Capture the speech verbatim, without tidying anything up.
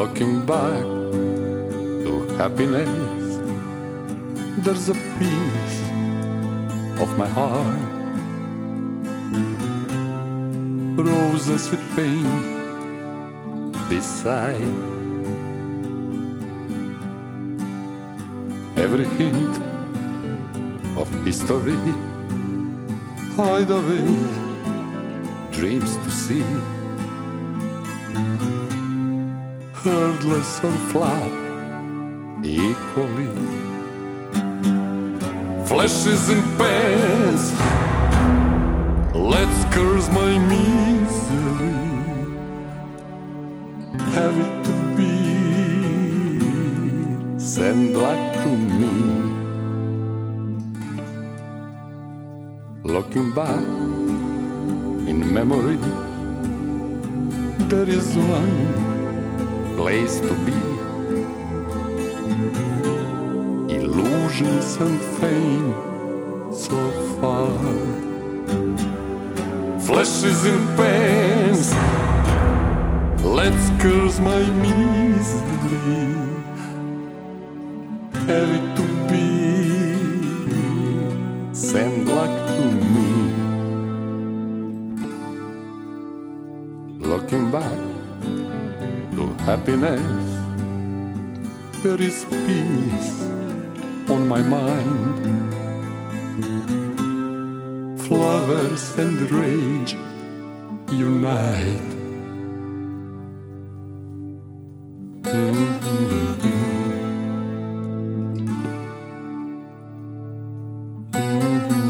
Looking back to happiness, there's a piece of my heart. Roses with pain beside. Every hint of history, hide away dreams to see. Hurdles and flat equally. Flashes and pans, let's curse my misery. Have it to be, send luck to me. Looking back in memory, there is one place to be. Illusions and fame so far. Flashes in pans, let's curse my misery. Have it to be, send luck to me. Looking back to happiness, there is peace on my mind. Flowers and rage unite. Mm-hmm. Mm-hmm.